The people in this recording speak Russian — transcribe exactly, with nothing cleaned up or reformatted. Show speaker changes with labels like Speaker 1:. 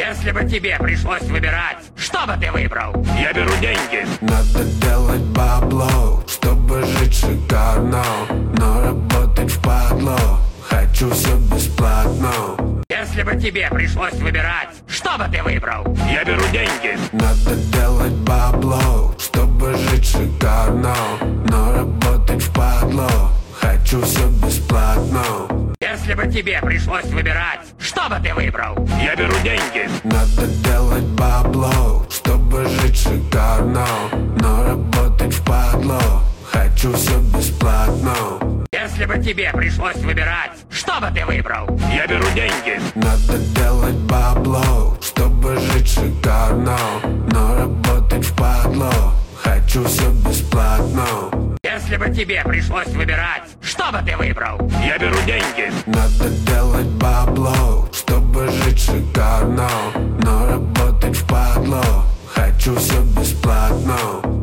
Speaker 1: Если бы тебе пришлось выбирать, что бы ты выбрал?
Speaker 2: Я беру деньги.
Speaker 3: Надо делать бабло, чтобы жить шикарно, но работать впадло, хочу все бесплатно.
Speaker 1: Если бы тебе пришлось выбирать, что бы ты выбрал?
Speaker 2: Я беру деньги.
Speaker 3: Надо делать бабло, чтобы жить шикарно, но работать впадло, хочу все бесплатно.
Speaker 1: Если бы тебе пришлось выбирать, что бы ты выбрал?
Speaker 2: Я беру деньги.
Speaker 3: Надо делать бабло, чтобы жить шикарно, но работать впадло, хочу все бесплатно.
Speaker 1: Если бы тебе пришлось выбирать, что бы ты выбрал?
Speaker 2: Я беру деньги.
Speaker 3: Надо делать бабло, чтобы жить шикарно, но работать впадло, хочу все бесплатно.
Speaker 1: Если бы тебе пришлось выбирать, что бы ты выбрал?
Speaker 2: Я беру деньги.
Speaker 3: Надо делать бабло, чтобы жить шикарно, но работать впадло, хочу все бесплатно.